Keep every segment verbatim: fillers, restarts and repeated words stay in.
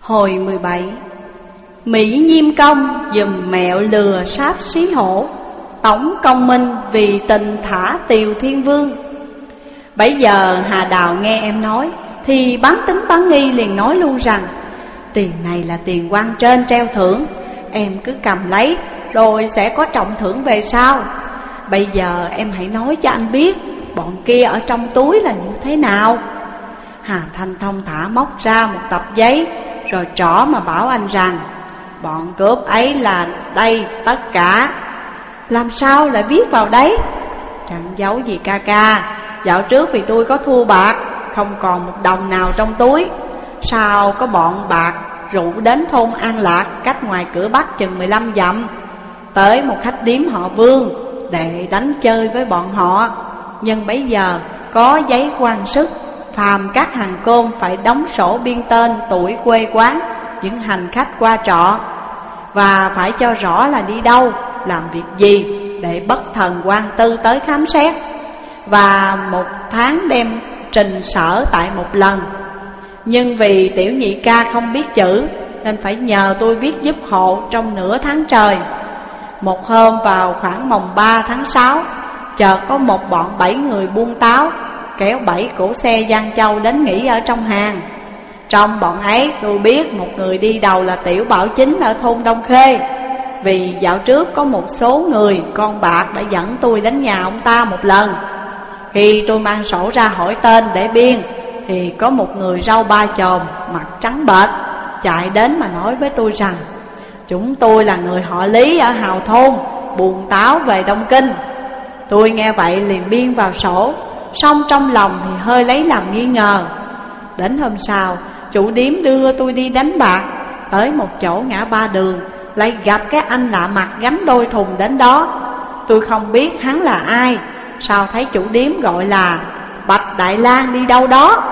Hồi mười bảy. Mỹ Nhiêm công dùm mẹo lừa sáp xí hổ, tổng công minh vì tình thả Tiều Thiên Vương. Bấy giờ Hà Đào nghe em nói thì bán tính bán nghi liền nói luôn rằng: tiền này là tiền quan trên treo thưởng, em cứ cầm lấy rồi sẽ có trọng thưởng về sau. Bây giờ em hãy nói cho anh biết bọn kia ở trong túi là như thế nào. Hà Thanh thông thả móc ra một tập giấy rồi trỏ mà bảo anh rằng: bọn cướp ấy là đây tất cả. Làm sao lại viết vào đấy? Chẳng giấu gì ca ca, dạo trước vì tôi có thua bạc, không còn một đồng nào trong túi. Sao có bọn bạc rủ đến thôn An Lạc, cách ngoài cửa Bắc chừng mười lăm dặm, tới một khách điếm họ Vương để đánh chơi với bọn họ. Nhưng bây giờ có giấy quan sức, phàm các hàng côn phải đóng sổ biên tên, tuổi, quê quán những hành khách qua trọ, và phải cho rõ là đi đâu, làm việc gì, để bất thần quan tư tới khám xét. Và một tháng đem trình sở tại một lần. Nhưng vì tiểu nhị ca không biết chữ nên phải nhờ tôi viết giúp hộ trong nửa tháng trời. Một hôm vào khoảng mồng ba tháng sáu, chợt có một bọn bảy người buôn táo kéo bảy cỗ xe Giang Châu đến nghỉ ở trong hàng. Trong bọn ấy tôi biết một người đi đầu là Tiểu Bảo Chính ở thôn Đông Khê. Vì dạo trước có một số người con bạc đã dẫn tôi đến nhà ông ta một lần. Khi tôi mang sổ ra hỏi tên để biên thì có một người râu ba chòm, mặt trắng bệch chạy đến mà nói với tôi rằng: chúng tôi là người họ Lý ở Hào Thôn, buôn táo về Đông Kinh. Tôi nghe vậy liền biên vào sổ, song trong lòng thì hơi lấy làm nghi ngờ. Đến hôm sau, chủ điếm đưa tôi đi đánh bạc. Tới một chỗ ngã ba đường, lại gặp cái anh lạ mặt gánh đôi thùng đến đó. Tôi không biết hắn là ai, sao thấy chủ điếm gọi là Bạch Đại Lang đi đâu đó.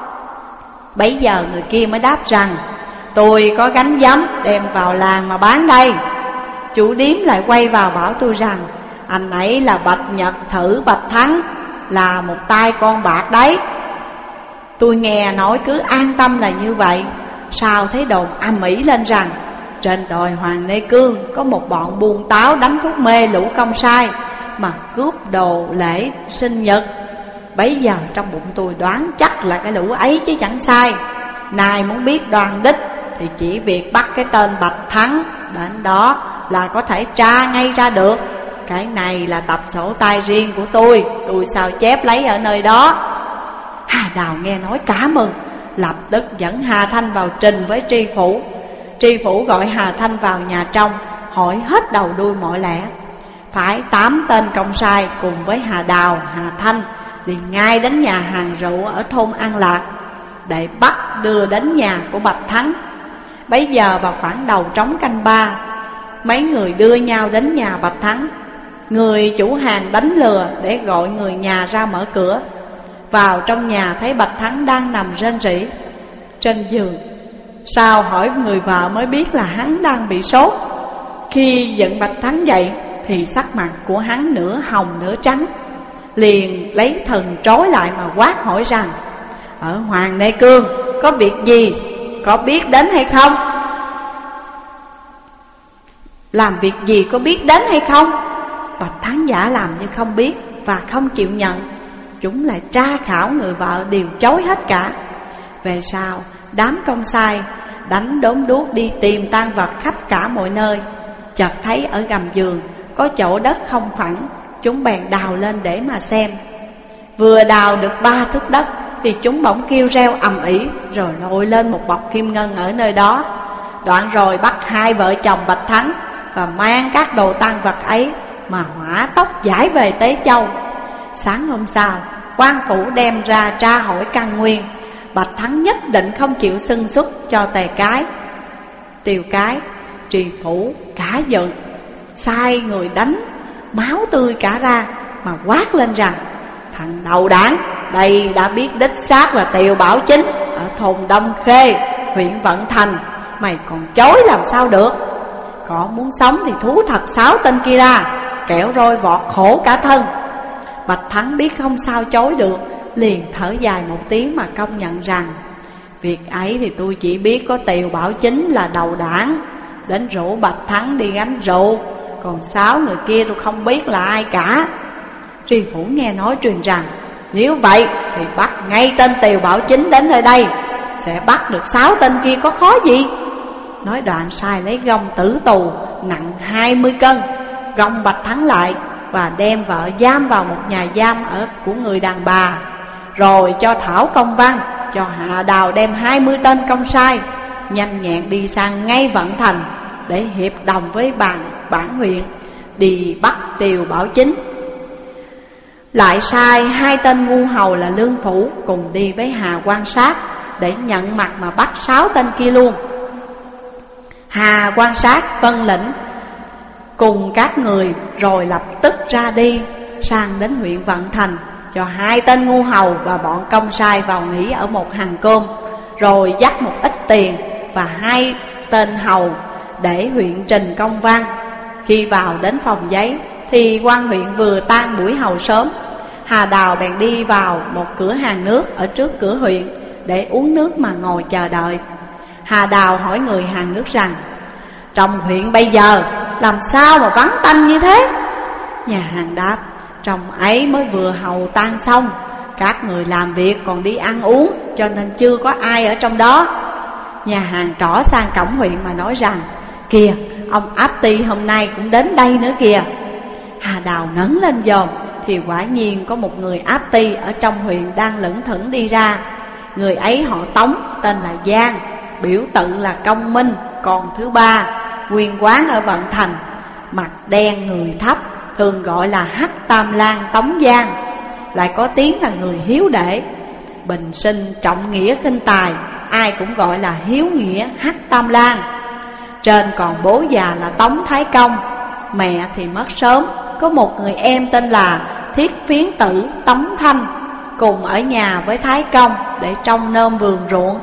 Bấy giờ người kia mới đáp rằng: tôi có gánh giấm đem vào làng mà bán đây. Chủ điếm lại quay vào bảo tôi rằng: anh ấy là Bạch Nhật Thử Bạch Thắng, là một tay con bạc đấy. Tôi nghe nói cứ an tâm là như vậy. Sao thấy đồn ầm ĩ lên rằng trên đồi Hoàng Nê Cương có một bọn buôn táo đánh thuốc mê lũ công sai mà cướp đồ lễ sinh nhật. Bấy giờ trong bụng tôi đoán chắc là cái lũ ấy chứ chẳng sai. Này muốn biết đoan đích thì chỉ việc bắt cái tên Bạch Thắng đến đó là có thể tra ngay ra được. Cái này là tập sổ tay riêng của tôi, tôi sao chép lấy ở nơi đó. Hà Đào nghe nói cả mừng, lập tức dẫn Hà Thanh vào trình với tri phủ. Tri phủ gọi Hà Thanh vào nhà trong, hỏi hết đầu đuôi mọi lẽ. Phải tám tên công sai cùng với Hà Đào, Hà Thanh liền ngay đến nhà hàng rượu ở thôn An Lạc để bắt đưa đến nhà của Bạch Thắng. Bấy giờ vào khoảng đầu trống canh ba, mấy người đưa nhau đến nhà Bạch Thắng. Người chủ hàng đánh lừa để gọi người nhà ra mở cửa. Vào trong nhà thấy Bạch Thắng đang nằm rên rỉ trên giường. Sau hỏi người vợ mới biết là hắn đang bị sốt. Khi dựng Bạch Thắng dậy thì sắc mặt của hắn nửa hồng nửa trắng. Liền lấy thần trối lại mà quát hỏi rằng: ở Hoàng Nê Cương có việc gì, có biết đến hay không? Làm việc gì có biết đến hay không? Bạch Thắng giả làm như không biết và không chịu nhận. Chúng lại tra khảo người vợ đều chối hết cả. Về sau đám công sai đánh đốn đuốc đi tìm tang vật khắp cả mọi nơi. Chợt thấy ở gầm giường có chỗ đất không phẳng, chúng bèn đào lên để mà xem. Vừa đào được ba thước đất thì chúng bỗng kêu reo ầm ĩ, rồi lôi lên một bọc kim ngân ở nơi đó. Đoạn rồi bắt hai vợ chồng Bạch Thắng và mang các đồ tang vật ấy mà hỏa tốc giải về Tế Châu. Sáng hôm sau, quan phủ đem ra tra hỏi căn nguyên. Bạch Thắng nhất định không chịu xưng xuất cho Tề Cái. Tiều Cái, Trì Phủ cả giận, sai người đánh máu tươi cả ra mà quát lên rằng: thằng đầu đảng, đây đã biết đích xác là Tiều Bảo Chính ở thôn Đông Khê, huyện Vận Thành, mày còn chối làm sao được? Có muốn sống thì thú thật sáu tên kia ra, kẻo roi vọt khổ cả thân. Bạch Thắng biết không sao chối được, liền thở dài một tiếng mà công nhận rằng Việc ấy thì tôi chỉ biết có Tiều Bảo Chính là đầu đảng, đến rủ Bạch Thắng đi gánh rượu, còn sáu người kia tôi không biết là ai cả. Tri Phủ nghe nói truyền rằng nếu vậy thì bắt ngay tên Tiều Bảo Chính đến nơi đây, sẽ bắt được sáu tên kia có khó gì. Nói đoạn sai lấy gông tử tù nặng hai mươi cân, gông Bạch Thắng lại và đem vợ giam vào một nhà giam ở của người đàn bà. Rồi cho thảo công văn cho Hạ Đào đem hai mươi tên công sai nhanh nhẹn đi sang ngay Vận Thành để hiệp đồng với bản, bản huyện đi bắt Tiều Bảo Chính. Lại sai hai tên ngu hầu là Lương Phủ cùng đi với Hà Quan Sát để nhận mặt mà bắt sáu tên kia luôn. Hà Quan Sát vân lệnh cùng các người rồi lập tức ra đi sang đến huyện Vận Thành, cho hai tên ngu hầu và bọn công sai vào nghỉ ở một hàng cơm, rồi dắt một ít tiền và hai tên hầu để huyện trình công văn. Khi vào đến phòng giấy thì quan huyện vừa tan buổi hầu sớm. Hà Đào bèn đi vào một cửa hàng nước ở trước cửa huyện để uống nước mà ngồi chờ đợi. Hà Đào hỏi người hàng nước rằng: trong huyện bây giờ làm sao mà vắng tanh như thế? Nhà hàng đáp: trong ấy mới vừa hầu tan xong, các người làm việc còn đi ăn uống, cho nên chưa có ai ở trong đó. Nhà hàng trỏ sang cổng huyện mà nói rằng: kìa, ông Áp Ty hôm nay cũng đến đây nữa kìa. Hà Đào ngẩng lên dòm thì quả nhiên có một người Áp Ty ở trong huyện đang lững thững đi ra. Người ấy họ Tống, tên là Giang, biểu tự là Công Minh, con thứ ba, nguyên quán ở Vận Thành, mặt đen người thấp, thường gọi là Hắc Tam Lang Tống Giang, lại có tiếng là người hiếu đệ. Bình sinh trọng nghĩa kinh tài, ai cũng gọi là hiếu nghĩa Hắc Tam Lang. Trên còn bố già là Tống Thái Công, mẹ thì mất sớm. Có một người em tên là Thiết Phiến Tử Tống Thanh, cùng ở nhà với Thái Công để trông nom vườn ruộng.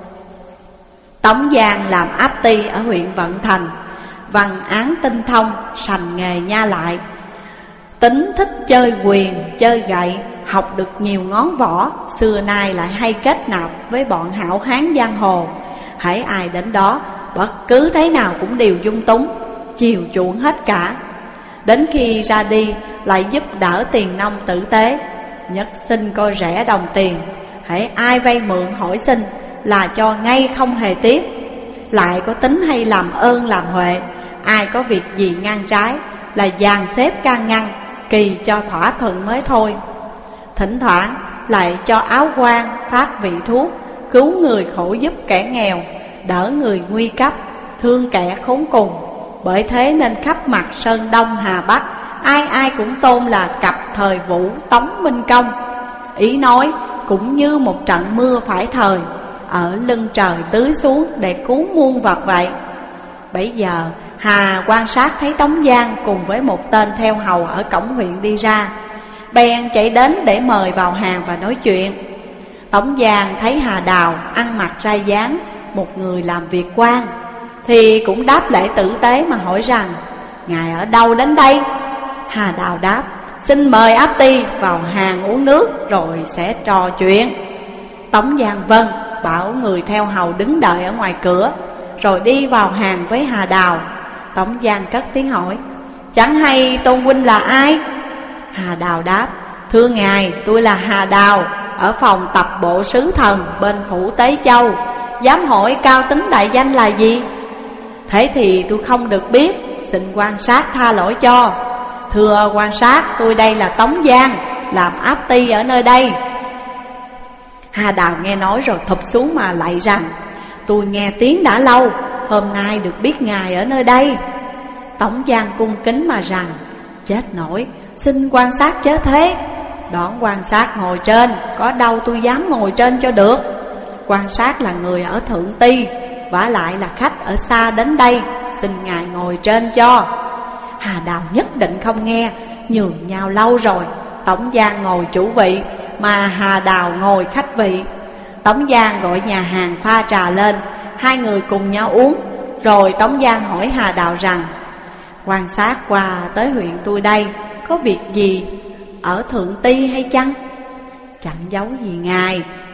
Tống Giang làm Áp Ty ở huyện Vận Thành, văn án tinh thông, sành nghề nha lại. Tính thích chơi quyền, chơi gậy, học được nhiều ngón võ. Xưa nay lại hay kết nạp với bọn hảo hán giang hồ. Hễ ai đến đó, bất cứ thế nào cũng đều dung túng, chiều chuộng hết cả. Đến khi ra đi lại giúp đỡ tiền nông tử tế, nhất xin coi rẻ đồng tiền. Hễ ai vay mượn hỏi xin là cho ngay không hề tiếc. Lại có tính hay làm ơn làm huệ, ai có việc gì ngang trái là dàn xếp can ngăn, kỳ cho thỏa thuận mới thôi. Thỉnh thoảng lại cho áo quan, phát vị thuốc, cứu người khổ giúp kẻ nghèo, đỡ người nguy cấp, thương kẻ khốn cùng. Bởi thế nên khắp mặt Sơn Đông Hà Bắc, ai ai cũng tôn là cặp thời vũ Tống Minh Công. Ý nói cũng như một trận mưa phải thời, ở lưng trời tưới xuống để cứu muôn vật vậy. Bấy giờ Hà quan sát thấy Tống Giang cùng với một tên theo hầu ở cổng huyện đi ra, bèn chạy đến để mời vào hàng và nói chuyện. Tống Giang thấy Hà Đào ăn mặc ra dáng một người làm việc quan, thì cũng đáp lễ tử tế mà hỏi rằng: ngài ở đâu đến đây? Hà Đào đáp: xin mời Áp Ty vào hàng uống nước rồi sẽ trò chuyện. Tống Giang vâng, bảo người theo hầu đứng đợi ở ngoài cửa, rồi đi vào hàng với Hà Đào. Tống Giang cất tiếng hỏi: chẳng hay tôn huynh là ai? Hà Đào đáp: thưa ngài, tôi là Hà Đào, ở phòng tập bộ sứ thần bên phủ Tế Châu. Dám hỏi cao tính đại danh là gì? Thế thì tôi không được biết, xin quan sát tha lỗi cho. Thưa quan sát, tôi đây là Tống Giang, làm Áp Ty ở nơi đây. Hà Đào nghe nói rồi thụp xuống mà lạy rằng: tôi nghe tiếng đã lâu, hôm nay được biết ngài ở nơi đây. Tống Giang cung kính mà rằng: chết nổi, xin quan sát chớ thế. Đoạn quan sát ngồi trên, có đâu tôi dám ngồi trên cho được. Quan sát là người ở Thượng Ti, vả lại là khách ở xa đến đây, xin ngài ngồi trên cho. Hà Đào nhất định không nghe, nhường nhau lâu rồi. Tống Giang ngồi chủ vị, mà Hà Đào ngồi khách vị. Tống Giang gọi nhà hàng pha trà lên, hai người cùng nhau uống. Rồi Tống Giang hỏi Hà Đào rằng: quan sát qua tới huyện tôi đây, có việc gì ở Thượng Ti hay chăng? Chẳng giấu gì ngài,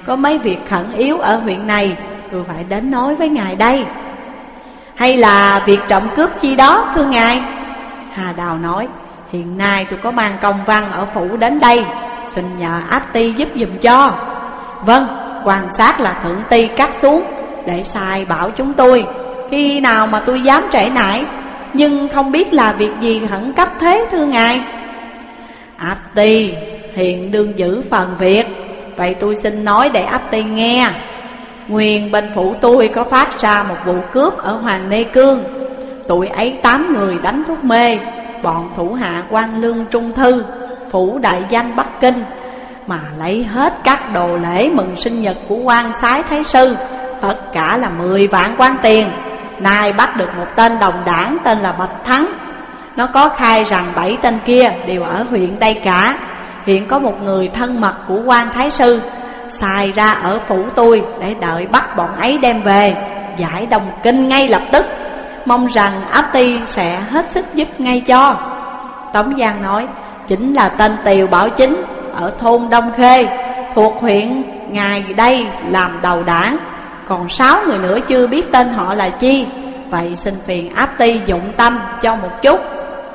có mấy việc khẩn yếu ở huyện này, tôi phải đến nói với ngài đây. Hay là việc trộm cướp chi đó thưa ngài? Hà Đào nói, hiện nay tôi có mang công văn ở phủ đến đây, xin nhờ áp ty giúp giùm cho. Vâng, quan sát là thượng ty cắt xuống, để sai bảo chúng tôi. Khi nào mà tôi dám trễ nải, nhưng không biết là việc gì khẩn cấp thế thưa ngài? Áp ty hiện đương giữ phần việc, vậy tôi xin nói để áp ty nghe. Nguyên bên phủ tôi có phát ra một vụ cướp ở Hoàng Nê Cương. Tụi ấy tám người đánh thuốc mê bọn thủ hạ quan lương Trung Thư, phủ đại danh Bắc Kinh, mà lấy hết các đồ lễ mừng sinh nhật của quan sái thái sư, tất cả là mười vạn quan tiền. Nay bắt được một tên đồng đảng tên là Bạch Thắng. Nó có khai rằng bảy tên kia đều ở huyện đây cả. Hiện có một người thân mật của quan thái sư xài ra ở phủ tôi để đợi bắt bọn ấy đem về giải Đông Kinh ngay lập tức. Mong rằng áp ty sẽ hết sức giúp ngay cho. Tống Giang nói, chính là tên Tiều Bảo Chính ở thôn Đông Khê, thuộc huyện ngài đây làm đầu đảng. Còn sáu người nữa chưa biết tên họ là chi, vậy xin phiền áp ty dụng tâm cho một chút.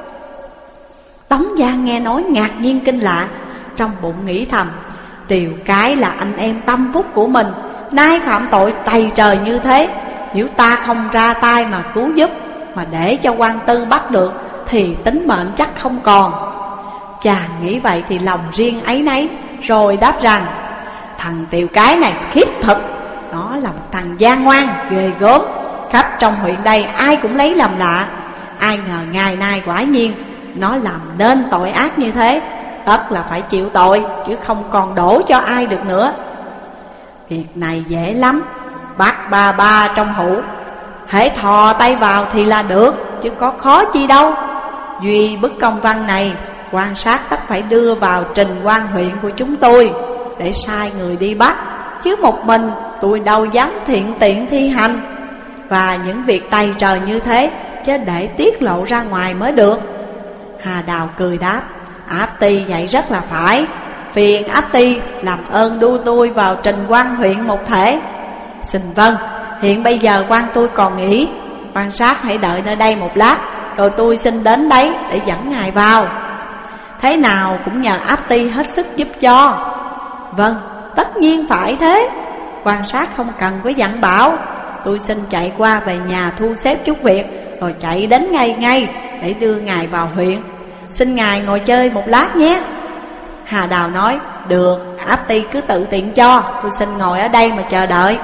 Tống Giang nghe nói ngạc nhiên kinh lạ, trong bụng nghĩ thầm, Tiều cái là anh em tâm phúc của mình, nay phạm tội tày trời như thế. Nếu ta không ra tay mà cứu giúp, mà để cho quan tư bắt được, thì tính mệnh chắc không còn. Chàng nghĩ vậy thì lòng riêng ấy nấy, rồi đáp rằng, thằng Tiều cái này khiếp thật. Nó là một thằng gian ngoan, ghê gớm, khắp trong huyện đây ai cũng lấy làm lạ. Ai ngờ ngày nay quả nhiên nó làm nên tội ác như thế, tất là phải chịu tội, chứ không còn đổ cho ai được nữa. Việc này dễ lắm, bắt ba ba trong hũ, hễ thò tay vào thì là được, chứ có khó chi đâu. Duy bức công văn này, quan sát tất phải đưa vào trình quan huyện của chúng tôi, để sai người đi bắt, chứ một mình tôi đâu dám thiện tiện thi hành. Và những việc tày trời như thế, chứ để tiết lộ ra ngoài mới được. Hà Đào cười đáp, áp ty vậy rất là phải. Phiền áp ty làm ơn đu tôi vào trình quan huyện một thể. Xin vâng, hiện bây giờ quan tôi còn nghỉ, quan sát hãy đợi nơi đây một lát, rồi tôi xin đến đấy để dẫn ngài vào. Thế nào cũng nhờ áp ty hết sức giúp cho. Vâng, tất nhiên phải thế. Quan sát không cần có dặn bảo, tôi xin chạy qua về nhà thu xếp chút việc, rồi chạy đến ngay ngay để đưa ngài vào huyện. Xin ngài ngồi chơi một lát nhé. Hà Đào nói, được, áp ty cứ tự tiện cho, tôi xin ngồi ở đây mà chờ đợi.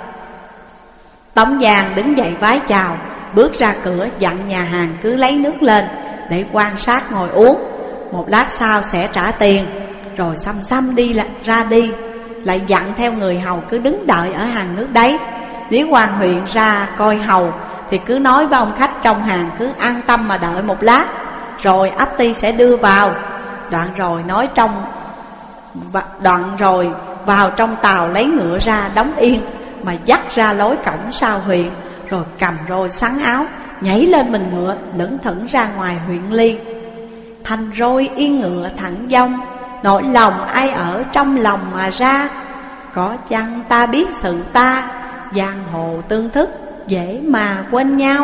Tống Giang đứng dậy vái chào, bước ra cửa dặn nhà hàng cứ lấy nước lên để quan sát ngồi uống. Một lát sau sẽ trả tiền, rồi xăm xăm đi ra đi. Lại dặn theo người hầu cứ đứng đợi ở hàng nước đấy. Nếu quan huyện ra coi hầu thì cứ nói với ông khách trong hàng cứ an tâm mà đợi một lát, rồi áp ty sẽ đưa vào. Đoạn rồi nói trong Đoạn rồi vào trong tàu lấy ngựa ra đóng yên, mà dắt ra lối cổng sau huyện, rồi cầm roi sắn áo, nhảy lên mình ngựa, lững thững ra ngoài huyện Ly. Thành roi yên ngựa thẳng dông, nỗi lòng ai ở trong lòng mà ra. Có chăng ta biết sự ta, giang hồ tương thức, dễ mà quên nhau.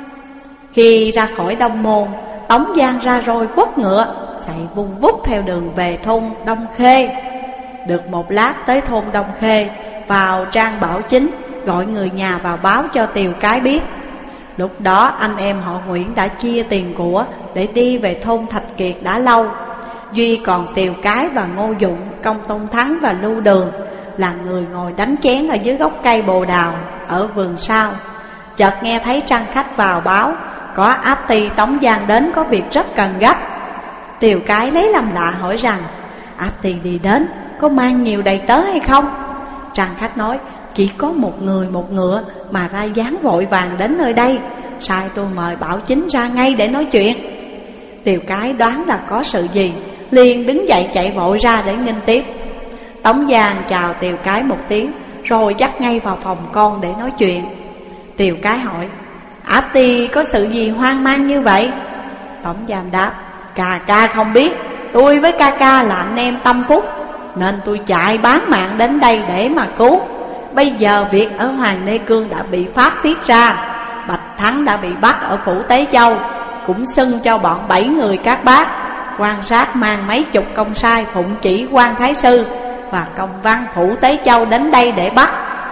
Khi ra khỏi Đông Môn, Tống Giang ra rồi quất ngựa, chạy vung vút theo đường về thôn Đông Khê. Được một lát tới thôn Đông Khê, vào Trang Bảo Chính, gọi người nhà vào báo cho Tiều cái biết. Lúc đó anh em họ Nguyễn đã chia tiền của để đi về thôn Thạch Kiệt đã lâu. Duy còn Tiều cái và Ngô Dụng, Công Tôn Thắng và Lưu Đường là người ngồi đánh chén ở dưới gốc cây bồ đào ở vườn sau. Chợt nghe thấy trang khách vào báo có áp ty Tống Giang đến có việc rất cần gấp. Tiều cái lấy làm lạ hỏi rằng, áp ty đi đến có mang nhiều đầy tớ hay không? Trang khách nói, chỉ có một người một ngựa mà ra dáng vội vàng đến nơi đây, sai tôi mời Bảo Chính ra ngay để nói chuyện. Tiều cái đoán là có sự gì, liền đứng dậy chạy vội ra để nghênh tiếp. Tống Giang chào Tiều cái một tiếng, rồi dắt ngay vào phòng con để nói chuyện. Tiều cái hỏi, áp ty có sự gì hoang mang như vậy? Tống Giang đáp, ca ca không biết, tôi với ca ca là anh em tâm phúc, nên tôi chạy bán mạng đến đây để mà cứu. Bây giờ việc ở Hoàng Nê Cương đã bị phát tiết ra, Bạch Thắng đã bị bắt ở Phủ Tế Châu, cũng xưng cho bọn bảy người các bác quan sát mang mấy chục công sai phụng chỉ quan thái sư và công văn Phủ Tế Châu đến đây để bắt.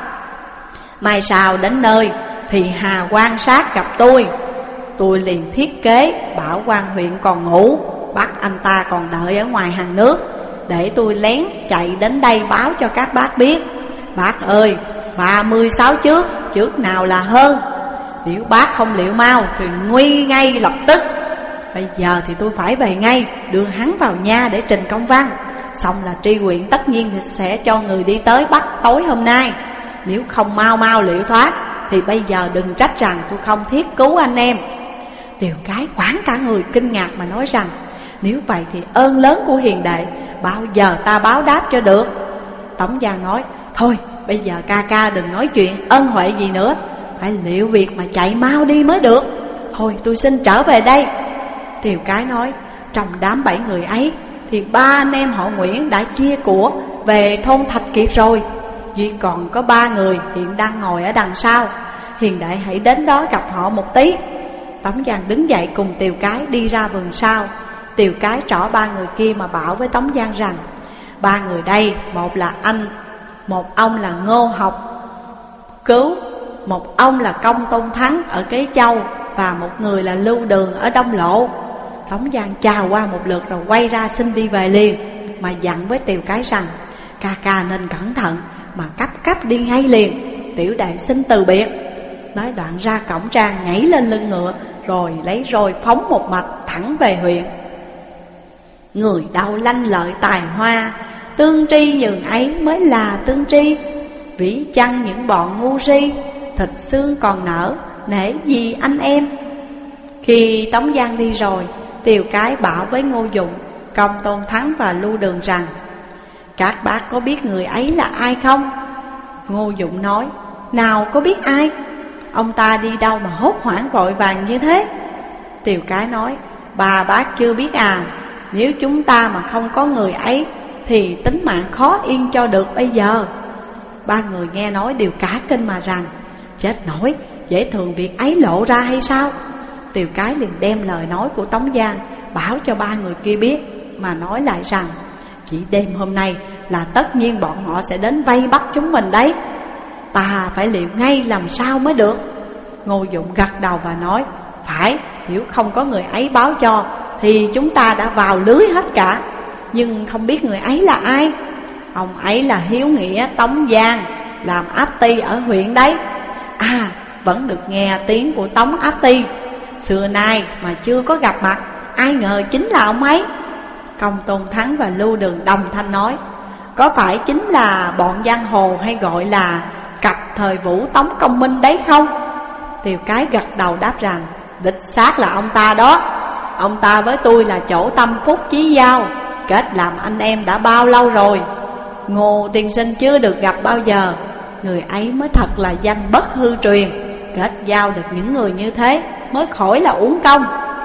Mai sau đến nơi thì Hà quan sát gặp tôi, tôi liền thiết kế bảo quan huyện còn ngủ, bắt anh ta còn đợi ở ngoài hàng nước, để tôi lén chạy đến đây báo cho các bác biết. Bác ơi, ba mươi sáu trước, trước nào là hơn. Nếu bác không liệu mau thì nguy ngay lập tức. Bây giờ thì tôi phải về ngay, đưa hắn vào nhà để trình công văn. Xong là tri huyện tất nhiên sẽ cho người đi tới bắt tối hôm nay. Nếu không mau mau liệu thoát thì bây giờ đừng trách rằng tôi không thiết cứu anh em. Tiều Cái quảng cả người kinh ngạc mà nói rằng, nếu vậy thì ơn lớn của hiền đệ bao giờ ta báo đáp cho được. Tống Giang nói, thôi bây giờ ca ca đừng nói chuyện ân huệ gì nữa, phải liệu việc mà chạy mau đi mới được. Thôi tôi xin trở về đây. Tiều Cái nói, trong đám bảy người ấy thì ba anh em họ Nguyễn đã chia của về thôn Thạch Kiệt rồi, duy còn có ba người hiện đang ngồi ở đằng sau. Hiền đệ hãy đến đó gặp họ một tí. Tống Giang đứng dậy cùng Tiều Cái đi ra vườn sau. Tiều Cái trỏ ba người kia mà bảo với Tống Giang rằng, ba người đây, một là anh, một ông là Ngô Học Cứu, một ông là Công Tôn Thắng ở Kế Châu, và một người là Lưu Đường ở Đông Lộ. Tống Giang chào qua một lượt rồi quay ra xin đi về liền, mà dặn với Tiều Cái rằng, ca ca nên cẩn thận, mà cấp cấp đi ngay liền, tiểu đệ xin từ biệt. Nói đoạn ra cổng trang, nhảy lên lưng ngựa, rồi lấy roi phóng một mạch thẳng về huyện. Người đâu lanh lợi tài hoa, tương tri nhường ấy mới là tương tri. Vĩ chăng những bọn ngu si, thịt xương còn nở, nể gì anh em. Khi Tống Giang đi rồi, Tiều Cái bảo với Ngô Dụng, Công Tôn Thắng và Lưu Đường rằng, các bác có biết người ấy là ai không? Ngô Dụng nói, nào có biết ai, ông ta đi đâu mà hốt hoảng vội vàng như thế? Tiều Cái nói, bà bác chưa biết à, nếu chúng ta mà không có người ấy thì tính mạng khó yên cho được bây giờ. Ba người nghe nói đều cả kinh mà rằng, chết nổi, dễ thường việc ấy lộ ra hay sao? Tiều Cái liền đem lời nói của Tống Giang bảo cho ba người kia biết, mà nói lại rằng, chỉ đêm hôm nay là tất nhiên bọn họ sẽ đến vây bắt chúng mình đấy. Ta phải liệu ngay làm sao mới được. Ngô Dụng gật đầu và nói, phải, nếu không có người ấy báo cho thì chúng ta đã vào lưới hết cả. Nhưng không biết người ấy là ai. Ông ấy là Hiếu Nghĩa Tống Giang, làm áp ty ở huyện đấy. À, vẫn được nghe tiếng của Tống áp ty, xưa nay mà chưa có gặp mặt, ai ngờ chính là ông ấy. Công Tôn Thắng và Lưu Đường đồng thanh nói, có phải chính là bọn giang hồ hay gọi là cặp thời Vũ Tống Công Minh đấy không? Tiều Cái gật đầu đáp rằng, đích xác là ông ta đó. Ông ta với tôi là chỗ tâm phúc chí giao, kết làm anh em đã bao lâu rồi. Ngô tiên sinh chưa được gặp bao giờ, người ấy mới thật là danh bất hư truyền. Kết giao được những người như thế mới khỏi là uổng công.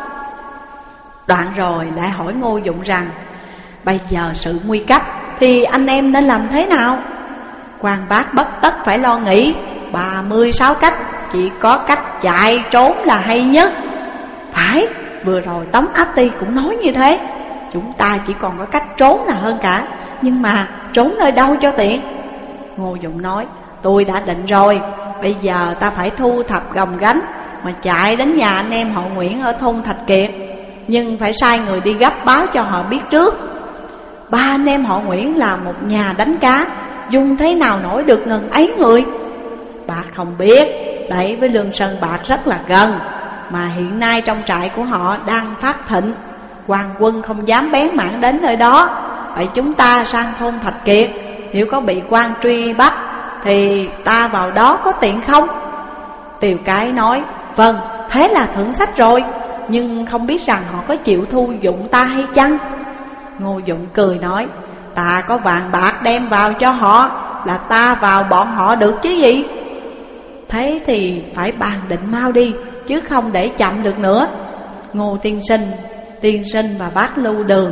Đoạn rồi lại hỏi Ngô Dụng rằng, bây giờ sự nguy cấp thì anh em nên làm thế nào? Quan bác bất tất phải lo nghĩ, ba mươi sáu cách, chỉ có cách chạy trốn là hay nhất. Phải, vừa rồi Tống Áp Ty cũng nói như thế. Chúng ta chỉ còn có cách trốn là hơn cả, nhưng mà trốn nơi đâu cho tiện? Ngô Dụng nói, tôi đã định rồi, bây giờ ta phải thu thập gồng gánh mà chạy đến nhà anh em họ Nguyễn ở thôn Thạch Kiệt. Nhưng phải sai người đi gấp báo cho họ biết trước. Ba anh em họ Nguyễn là một nhà đánh cá, dùng thế nào nổi được ngần ấy người? Bạc không biết, đẩy với Lương Sơn Bạc rất là gần, mà hiện nay trong trại của họ đang phát thịnh, quan quân không dám bén mảng đến nơi đó. Vậy chúng ta sang thôn Thạch Kiệt, nếu có bị quan truy bắt thì ta vào đó có tiện không? Tiều Cái nói, vâng, thế là thượng sách rồi, nhưng không biết rằng họ có chịu thu dụng ta hay chăng? Ngô Dụng cười nói, ta có vàng bạc đem vào cho họ, là ta vào bọn họ được chứ gì? Thế thì phải bàn định mau đi, chứ không để chậm được nữa. Ngô tiên sinh, tiên sinh và bác Lưu Đường,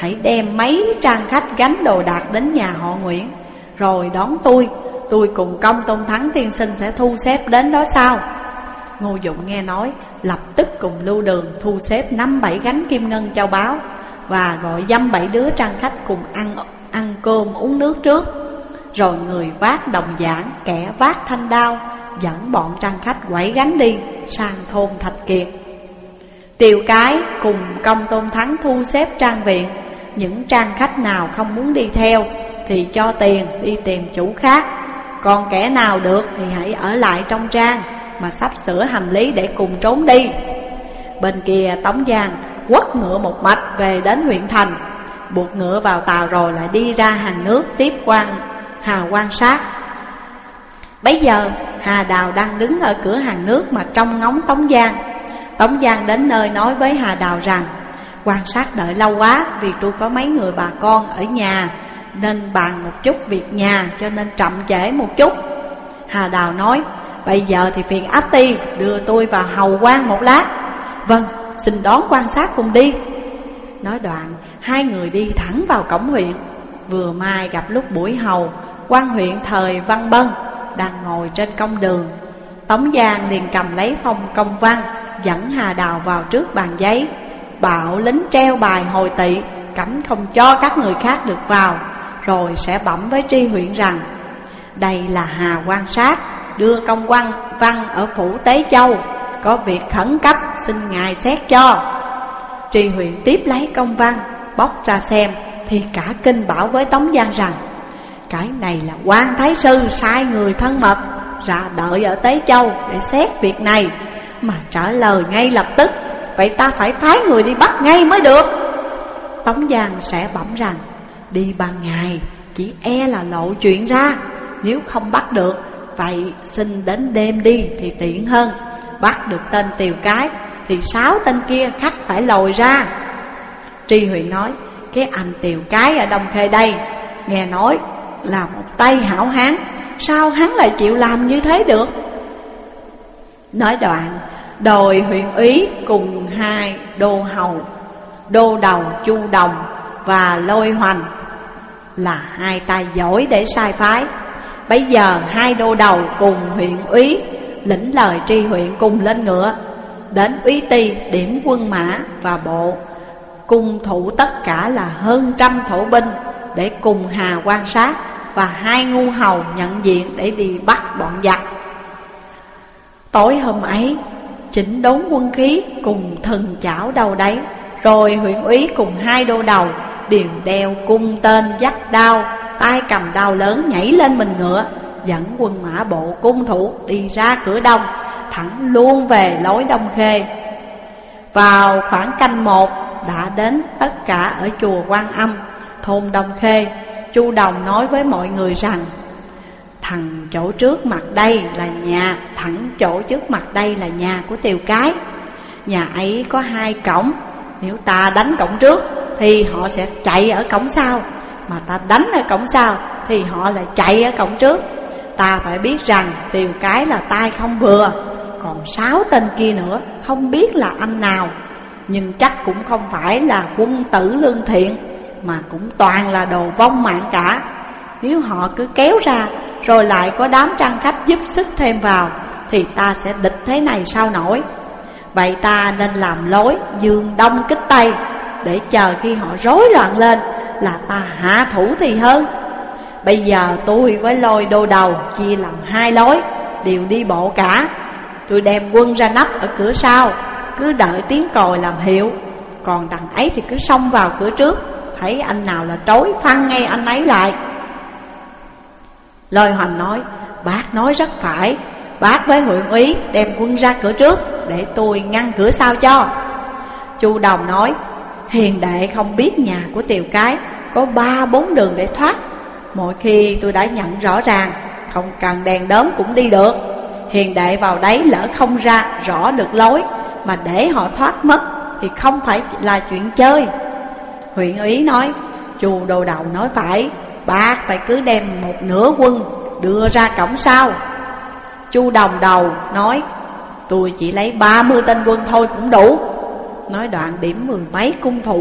hãy đem mấy trang khách gánh đồ đạc đến nhà họ Nguyễn, rồi đón tôi. Tôi cùng Công Tôn Thắng tiên sinh sẽ thu xếp đến đó sau. Ngô Dụng nghe nói, lập tức cùng Lưu Đường thu xếp năm bảy gánh kim ngân châu báu, và gọi dăm bảy đứa trang khách cùng ăn ăn cơm uống nước trước. Rồi người vác đồng giảng, kẻ vác thanh đao, dẫn bọn trang khách quẩy gánh đi sang thôn Thạch Kiệt. Tiều Cái cùng Công Tôn Thắng thu xếp trang viện. Những trang khách nào không muốn đi theo thì cho tiền đi tìm chủ khác, còn kẻ nào được thì hãy ở lại trong trang mà sắp sửa hành lý để cùng trốn đi. Bên kia Tống Giang quất ngựa một mạch về đến huyện thành, buộc ngựa vào tàu rồi lại đi ra hàng nước tiếp quan Hà Quan Sát. Bấy giờ Hà Đào đang đứng ở cửa hàng nước mà trông ngóng Tống Giang. Tống Giang đến nơi nói với Hà Đào rằng: Quan Sát đợi lâu quá, vì tôi có mấy người bà con ở nhà nên bàn một chút việc nhà, cho nên chậm trễ một chút. Hà Đào nói: Bây giờ thì phiền Áp Ti đưa tôi vào hầu quan một lát. Vâng, xin đón Quan Sát cùng đi. Nói đoạn hai người đi thẳng vào cổng huyện. Vừa mai gặp lúc buổi hầu, quan huyện thời Văn Bân đang ngồi trên công đường. Tống Giang liền cầm lấy phong công văn, dẫn Hà Đào vào trước bàn giấy, bảo lính treo bài hồi tỵ, cấm không cho các người khác được vào, rồi sẽ bẩm với tri huyện rằng: Đây là Hà Quan Sát đưa công văn văn ở phủ Tế Châu, có việc khẩn cấp xin ngài xét cho. Tri huyện tiếp lấy công văn, bóc ra xem thì cả kinh bảo với Tống Giang rằng: Cái này là quan thái sư sai người thân mật ra đợi ở Tế Châu để xét việc này, mà trả lời ngay lập tức, vậy ta phải phái người đi bắt ngay mới được. Tống Giang sẽ bẩm rằng: Đi ban ngày chỉ e là lộ chuyện ra, nếu không bắt được, vậy xin đến đêm đi thì tiện hơn. Bắt được tên Tiều Cái thì sáu tên kia khắc phải lòi ra. Tri huyện nói: Cái anh Tiều Cái ở Đông Khê đây, nghe nói là một tay hảo hán, sao hắn lại chịu làm như thế được? Nói đoạn đòi huyện úy cùng hai đô hầu, đô đầu Chu Đồng và Lôi Hoành là hai tay giỏi để sai phái. Bấy giờ hai đô đầu cùng huyện úy lĩnh lời tri huyện cùng lên ngựa, đến úy ty điểm quân mã và bộ, cùng thủ tất cả là hơn trăm thổ binh để cùng Hà Quan Sát và hai ngu hầu nhận diện để đi bắt bọn giặc. Tối hôm ấy chỉnh đốn quân khí cùng thần chảo đầu đấy, rồi huyện úy cùng hai đô đầu đều đeo cung tên dắt đao, tay cầm đao lớn nhảy lên mình ngựa, dẫn quân mã bộ cung thủ đi ra cửa đông, thẳng luôn về lối Đông Khê. Vào khoảng canh một đã đến tất cả ở chùa Quan Âm, thôn Đông Khê. Chu Đồng nói với mọi người rằng: Thằng chỗ trước mặt đây là nhà, thẳng chỗ trước mặt đây là nhà của Tiều Cái. Nhà ấy có hai cổng, nếu ta đánh cổng trước thì họ sẽ chạy ở cổng sau, mà ta đánh ở cổng sau thì họ lại chạy ở cổng trước. Ta phải biết rằng Tiều Cái là tay không vừa, còn sáu tên kia nữa không biết là anh nào, nhưng chắc cũng không phải là quân tử lương thiện, mà cũng toàn là đồ vong mạng cả. Nếu họ cứ kéo ra rồi lại có đám trang khách giúp sức thêm vào thì ta sẽ địch thế này sao nổi. Vậy ta nên làm lối dương đông kích tây, để chờ khi họ rối loạn lên là ta hạ thủ thì hơn. Bây giờ tôi với Lôi đô đầu chia làm hai lối, đều đi bộ cả. Tôi đem quân ra nấp ở cửa sau, cứ đợi tiếng còi làm hiệu. Còn đằng ấy thì cứ xông vào cửa trước, thấy anh nào là trối phăng ngay anh ấy lại. Lôi Hoành nói: Bác nói rất phải, bác với huyện úy đem quân ra cửa trước, để tôi ngăn cửa sau cho. Chu Đồng nói: Hiền đệ không biết nhà của Tiều Cái có ba bốn đường để thoát. Mỗi khi tôi đã nhận rõ ràng, không cần đèn đóm cũng đi được. Hiền đệ vào đấy lỡ không ra rõ được lối, mà để họ thoát mất thì không phải là chuyện chơi. Huyện úy nói: Chu đô đầu nói phải, bác phải cứ đem một nửa quân đưa ra cổng sau. Chu Đồng đầu nói: Tôi chỉ lấy ba mươi tên quân thôi cũng đủ. Nói đoạn điểm mười mấy cung thủ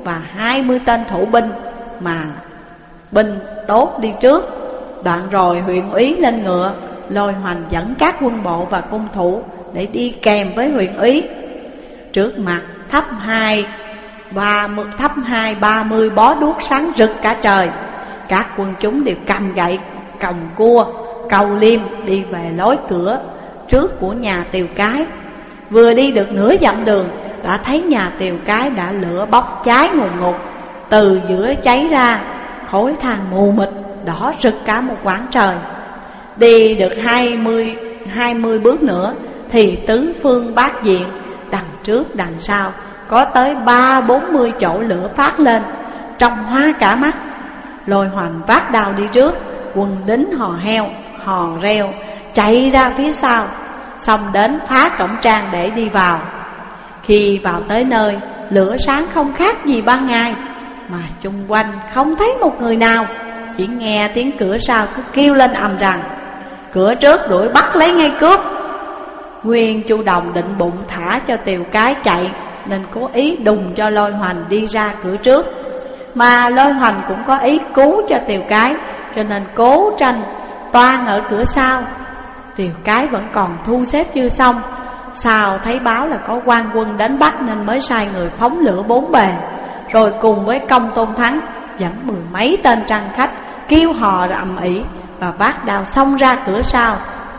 và hai mươi tên thủ binh mà binh tốt đi trước. Đoạn rồi huyện úy lên ngựa, Lôi Hoành dẫn các quân bộ và cung thủ để đi kèm với huyện úy. Trước mặt thấp hai ba mươi thấp hai ba mươi bó đuốc sáng rực cả trời. Các quân chúng đều cầm gậy, còng cua, cầu liêm đi về lối cửa trước của nhà Tiều Cái. Vừa đi được nửa dặm đường, đã thấy nhà Tiều Cái đã lửa bốc cháy ngùn ngụt, từ giữa cháy ra khói than mù mịt đỏ rực cả một quãng trời. Đi được hai mươi hai mươi bước nữa thì tứ phương bát diện, đằng trước đằng sau có tới ba bốn mươi chỗ lửa phát lên, trông hoa cả mắt. Lôi Hoành vác đao đi trước, quân lính hò heo hò reo chạy ra phía sau, xong đến phá cổng trang để đi vào. Khi vào tới nơi, lửa sáng không khác gì ban ngày, mà chung quanh không thấy một người nào. Chỉ nghe tiếng cửa sau cứ kêu lên ầm rằng cửa trước đuổi bắt lấy ngay cướp. Nguyên Chu Đồng định bụng thả cho Tiều Cái chạy, nên cố ý đùng cho Lôi Hoành đi ra cửa trước. Mà Lôi Hoành cũng có ý cứu cho Tiều Cái, cho nên cố tranh toan ở cửa sau. Tiều Cái vẫn còn thu xếp chưa xong, sao thấy báo là có quan quân đến bắt, nên mới sai người phóng lửa bốn bề, rồi cùng với Công Tôn Thắng dẫn mười mấy tên trăng khách kêu hò ầm ĩ và vác đao xông ra cửa sau.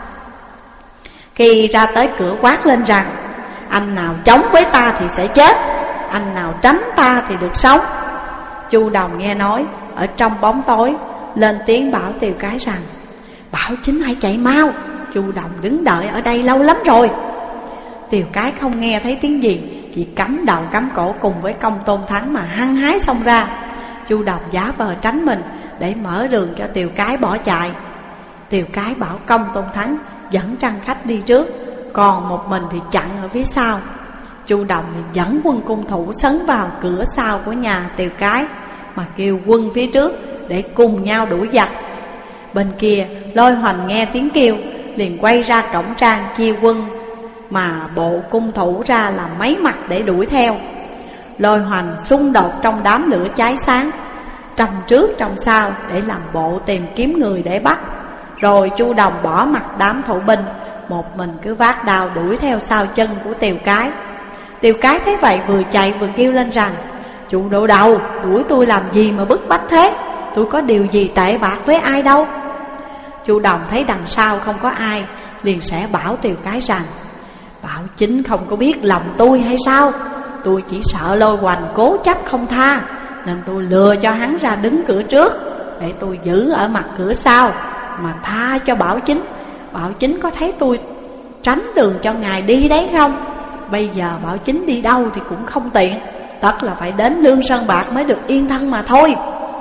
Khi ra tới cửa quát lên rằng anh nào chống với ta thì sẽ chết, anh nào tránh ta thì được sống. Chu Đồng nghe nói ở trong bóng tối, lên tiếng bảo Tiều Cái rằng Bảo Chính hãy chạy mau, Chu Đồng đứng đợi ở đây lâu lắm rồi. Tiều Cái không nghe thấy tiếng gì, chỉ cắm đầu cắm cổ cùng với Công Tôn Thắng mà hăng hái xông ra. Chu Đồng giả vờ tránh mình để mở đường cho Tiều Cái bỏ chạy. Tiều Cái bảo Công Tôn Thắng dẫn trăng khách đi trước, còn một mình thì chặn ở phía sau. Chu Đồng thì dẫn quân cung thủ sấn vào cửa sau của nhà Tiều Cái, mà kêu quân phía trước để cùng nhau đuổi giặc. Bên kia Lôi Hoành nghe tiếng kêu, liền quay ra cổng trang chia quân, mà bộ cung thủ ra làm mấy mặt để đuổi theo. Lôi Hoành xung đột trong đám lửa cháy sáng, trong trước trong sau để làm bộ tìm kiếm người để bắt. Rồi Chu Đồng bỏ mặt đám thủ binh, một mình cứ vác đao đuổi theo sau chân của Tiều Cái. Tiều Cái thấy vậy vừa chạy vừa kêu lên rằng Chu Độ Đầu, đuổi tôi làm gì mà bức bách thế? Tôi có điều gì tệ bạc với ai đâu. Chu Đồng thấy đằng sau không có ai, liền sẽ bảo Tiều Cái rằng Bảo Chính không có biết lòng tôi hay sao? Tôi chỉ sợ Lôi Hoành cố chấp không tha, nên tôi lừa cho hắn ra đứng cửa trước, để tôi giữ ở mặt cửa sau mà tha cho Bảo Chính. Bảo Chính có thấy tôi tránh đường cho ngài đi đấy không? Bây giờ Bảo Chính đi đâu thì cũng không tiện, tất là phải đến Lương Sơn Bạc mới được yên thân mà thôi.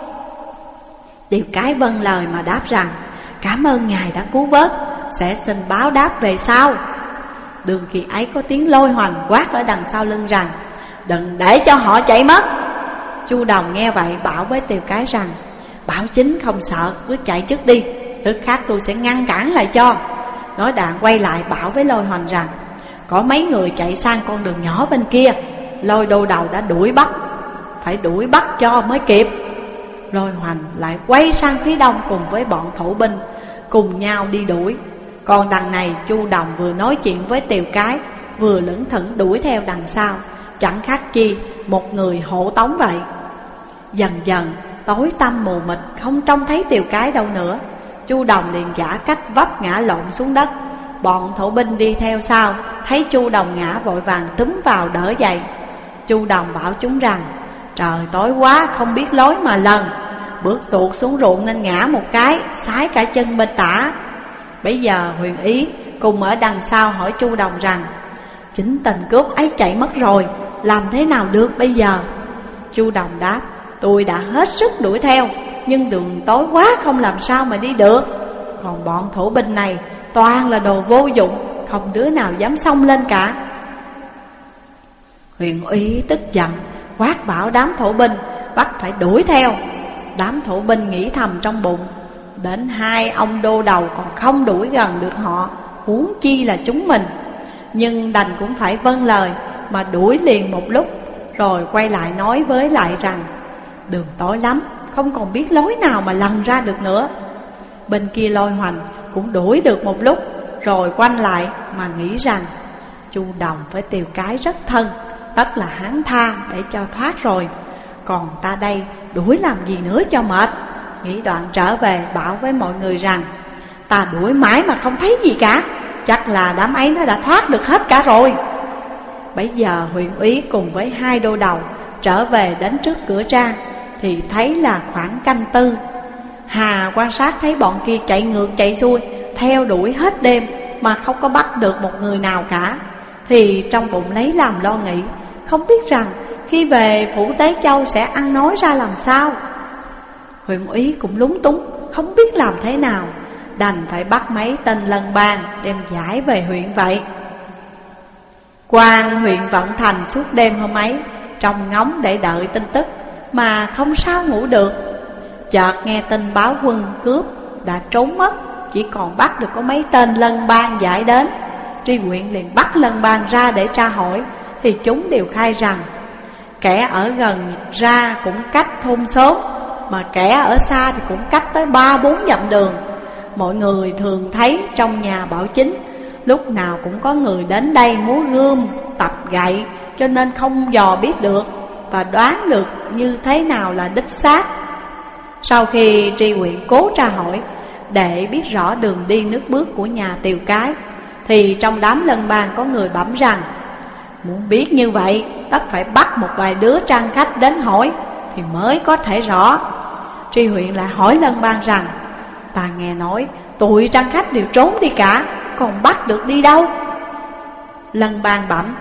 Tiều Cái vâng lời mà đáp rằng cảm ơn ngài đã cứu vớt, sẽ xin báo đáp về sau. Đường kỳ ấy có tiếng Lôi Hoành quát ở đằng sau lưng rằng đừng để cho họ chạy mất. Chu Đồng nghe vậy bảo với Tiều Cái rằng Bảo Chính không sợ, cứ chạy trước đi, tức khác tôi sẽ ngăn cản lại cho. Nói đoạn quay lại bảo với Lôi Hoành rằng có mấy người chạy sang con đường nhỏ bên kia, Lôi Đô Đầu đã đuổi bắt, phải đuổi bắt cho mới kịp. Lôi Hoành lại quay sang phía đông cùng với bọn thủ binh, cùng nhau đi đuổi. Còn đằng này Chu Đồng vừa nói chuyện với Tiều Cái, vừa lững thững đuổi theo đằng sau, chẳng khác chi một người hộ tống vậy. Dần dần tối tăm mù mịt, không trông thấy Tiều Cái đâu nữa. Chu Đồng liền giả cách vấp ngã lộn xuống đất. Bọn thủ binh đi theo sau, thấy Chu Đồng ngã vội vàng túm vào đỡ dậy. Chu Đồng bảo chúng rằng trời tối quá không biết lối mà lần, bước tuột xuống ruộng nên ngã một cái, sái cả chân bên tả. Bây giờ Huyền Ý cùng ở đằng sau hỏi Chu Đồng rằng chính tình cướp ấy chạy mất rồi, làm thế nào được bây giờ? Chu Đồng đáp tôi đã hết sức đuổi theo, nhưng đường tối quá không làm sao mà đi được. Còn bọn thủ binh này toàn là đồ vô dụng, không đứa nào dám xông lên cả. Huyền Ý tức giận quát bảo đám thủ binh bắt phải đuổi theo. Đám thủ binh nghĩ thầm trong bụng đến hai ông đô đầu còn không đuổi gần được họ, huống chi là chúng mình. Nhưng đành cũng phải vâng lời mà đuổi liền một lúc. rồi quay lại nói với lại rằng: đường tối lắm, không còn biết lối nào mà lần ra được nữa. Bên kia Lôi Hoành cũng đuổi được một lúc, rồi quanh lại mà nghĩ rằng Chu Đồng với Tiều Cái rất thân, tất là hắn tha để cho thoát rồi. Còn ta đây đuổi làm gì nữa cho mệt. Nghĩ đoạn trở về bảo với mọi người rằng: ta đuổi mãi mà không thấy gì cả, chắc là đám ấy nó đã thoát được hết cả rồi. Bấy giờ huyện úy cùng với hai đô đầu trở về đến trước cửa trang, thì thấy là khoảng canh tư. Hà quan sát thấy bọn kia chạy ngược chạy xuôi, theo đuổi hết đêm mà không có bắt được một người nào cả, thì trong bụng lấy làm lo nghĩ, không biết rằng khi về phủ Tế Châu sẽ ăn nói ra làm sao. Huyện úy cũng lúng túng, không biết làm thế nào, đành phải bắt mấy tên lân bang đem giải về huyện vậy. Quan huyện Vận Thành suốt đêm hôm ấy trông ngóng để đợi tin tức mà không sao ngủ được. Chợt nghe tin báo quân cướp đã trốn mất, chỉ còn bắt được có mấy tên lân bang giải đến. Tri huyện liền bắt lân bang ra để tra hỏi, thì chúng đều khai rằng kẻ ở gần ra cũng cách thôn xóm, mà kẻ ở xa thì cũng cách tới ba bốn dặm đường. Mọi người thường thấy trong nhà Bảo Chính lúc nào cũng có người đến đây múa gươm, tập gậy, cho nên không dò biết được và đoán được như thế nào là đích xác. Sau khi tri huyện cố tra hỏi để biết rõ đường đi nước bước của nhà Tiều Cái, thì trong đám lân bang có người bẩm rằng muốn biết như vậy tất phải bắt một vài đứa trang khách đến hỏi thì mới có thể rõ. Tri huyện lại hỏi lân bang rằng: ta nghe nói tụi trang khách đều trốn đi cả, còn bắt được đi đâu? Lân bang bẩm: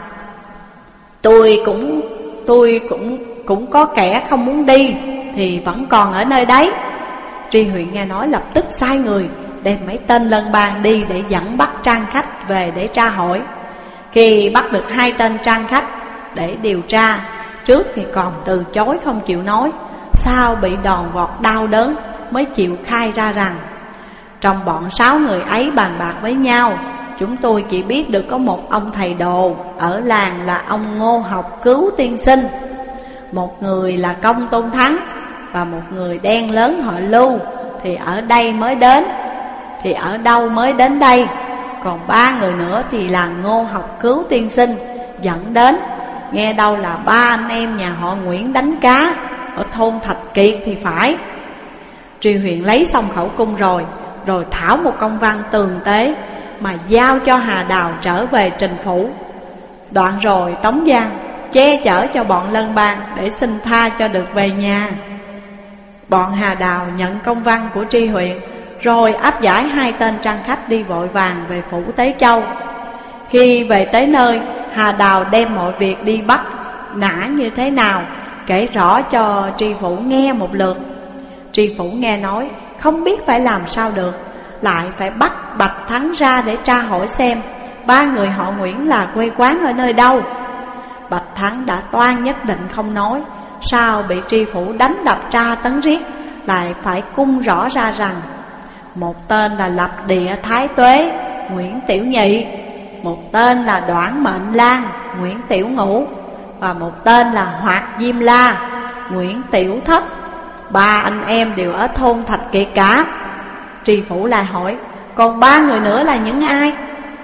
Tôi cũng tôi cũng cũng có kẻ không muốn đi thì vẫn còn ở nơi đấy. Tri huyện nghe nói lập tức sai người đem mấy tên lân bang đi để dẫn bắt trang khách về để tra hỏi. Khi bắt được hai tên trang khách để điều tra, trước thì còn từ chối không chịu nói, sau bị đòn vọt đau đớn mới chịu khai ra rằng: trong bọn sáu người ấy bàn bạc với nhau, chúng tôi chỉ biết được có một ông thầy đồ ở làng là ông Ngô Học Cứu tiên sinh, một người là Công Tôn Thắng, và một người đen lớn họ Lưu thì ở đây mới đến, thì ở đâu mới đến đây. Còn ba người nữa thì là Ngô Học Cứu tiên sinh dẫn đến, nghe đâu là ba anh em nhà họ Nguyễn đánh cá ở thôn Thạch Kiệt thì phải. Tri huyện lấy xong khẩu cung rồi, rồi thảo một công văn tường tế mà giao cho Hà Đào trở về trình phủ. Đoạn rồi Tống Giang che chở cho bọn lân bang để xin tha cho được về nhà. Bọn Hà Đào nhận công văn của tri huyện, rồi áp giải hai tên trang khách đi vội vàng về phủ Tế Châu. Khi về tới nơi, Hà Đào đem mọi việc đi bắt nã như thế nào kể rõ cho tri phủ nghe một lượt. Tri phủ nghe nói không biết phải làm sao được, lại phải bắt Bạch Thắng ra để tra hỏi xem ba người họ Nguyễn là quê quán ở nơi đâu. Bạch Thắng đã toan nhất định không nói, sao bị tri phủ đánh đập tra tấn riết, lại phải cung rõ ra rằng một tên là Lập Địa Thái Tuế, Nguyễn Tiểu Nhị, một tên là Đoản Mệnh Lan, Nguyễn Tiểu Ngũ, và một tên là Hoạt Diêm La, Nguyễn Tiểu Thất. Ba anh em đều ở thôn Thạch Kiệt cả. Tri phủ lại hỏi: còn ba người nữa là những ai?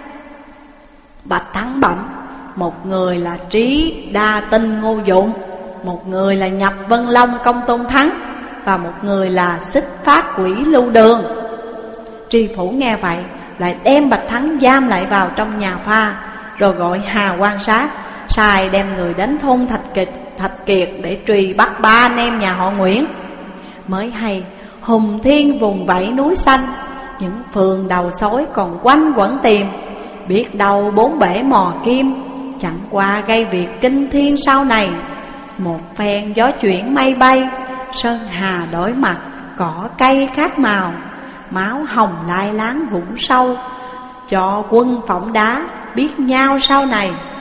Bạch Thắng bẩm: một người là Trí Đa Tinh Ngô Dụng, một người là Nhập Vân Long Công Tôn Thắng, và một người là Xích Phát Quỷ Lưu Đường. Tri phủ nghe vậy lại đem Bạch Thắng giam lại vào trong nhà pha, rồi gọi Hà quan sát, sai đem người đến thôn Thạch Kiệt, Thạch Kiệt để truy bắt ba anh em nhà họ Nguyễn. Mới hay hùng thiên vùng vẫy núi xanh, những phường đầu sói còn quanh quẩn tìm, biết đâu bốn bể mò kim chẳng qua gây việc kinh thiên sau này. Một phen gió chuyển mây bay, sơn hà đổi mặt, cỏ cây khác màu, máu hồng lai láng vũng sâu, cho quân phỏng đá biết nhau sau này.